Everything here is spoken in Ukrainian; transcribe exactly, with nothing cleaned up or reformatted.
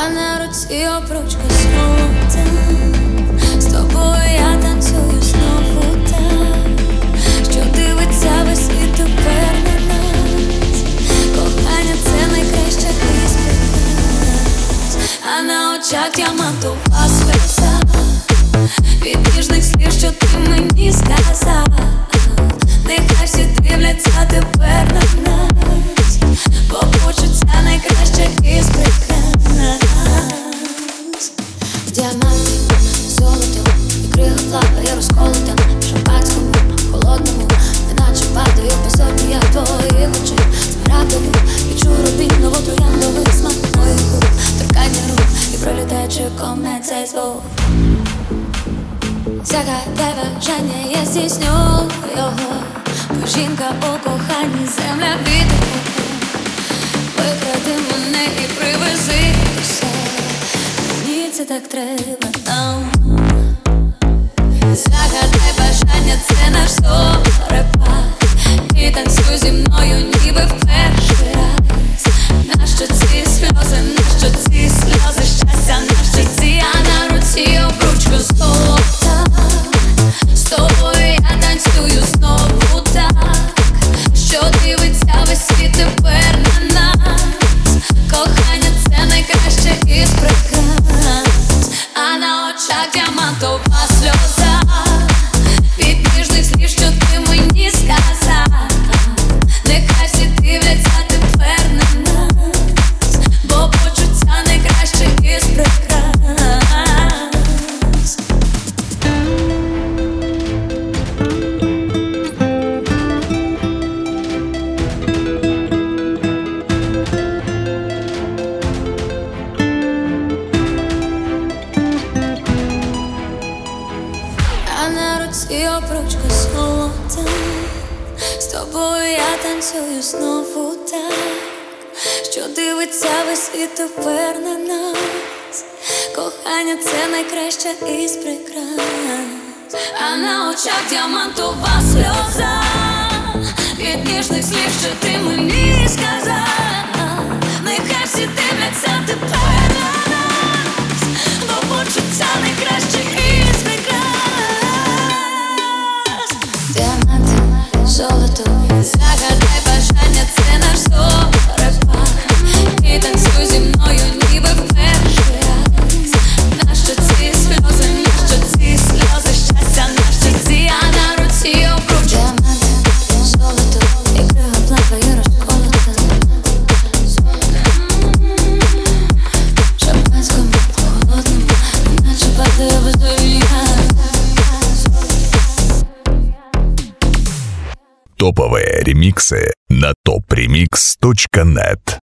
а на руці обручка золота. З тобою я танцюю знову так, що дивиться весь світ тепер на нас. Кохання — це найкраще із прикрас, а на очах діамантова сльоза від ніжних слів, що ти мені сказав. Нехай всі дивляться тепер на нас, бо почуття найкраще із прикрас. Діаманти, золото, і крига плаває розколота в шампанському, холодному, неначе падає безодні я твоїх очей. Смарагдову, відчу рубінову, трояндовий смак моїх губ, торкання рук і пролітаючи комет цей звук. Загадай бажання, я здійсню його, бо жінка у коханні, земля вітер. Викради мене і привези до себе, мені це так треба нам. Загадай бажання, це наш зорепад, і танцюй зі мною ніби в перший раз. Нащо ці сльози, нащо ці сльози, щастя на щиці, а на руці обручка золота. З тобою я танцюю знову так, що дивиться весь світ тепер на нас. Кохання — це найкраще із прикрас, а на очах діамантова сльоза від ніжних слів, що ти мені сказав. Нехай всі дивляться тепер на нас, бо почуття найкраще із прикрас. А на руці обручка золота. З тобою я танцюю знову так, що дивиться весь світ тепер на нас. Кохання — це найкраще із прикрас, а на очах діамантова сльоза від ніжних слів, що ти мені сказав. Нехай всі дивляться тепер на нас, бо почуття найкраще із прикрас. Діаманти, золото, загадай бажання, це наш зорепад, і танцюй зі мною ніби в перший раз. Нащо ці сльози, нащо ці сльози, щастя на щиці, а на руці обручка. Діаманти, золото, і крига плаває розколота в шампанському, холодному, наче падає безодня. Топовые ремиксы на топ ремикс точка нет.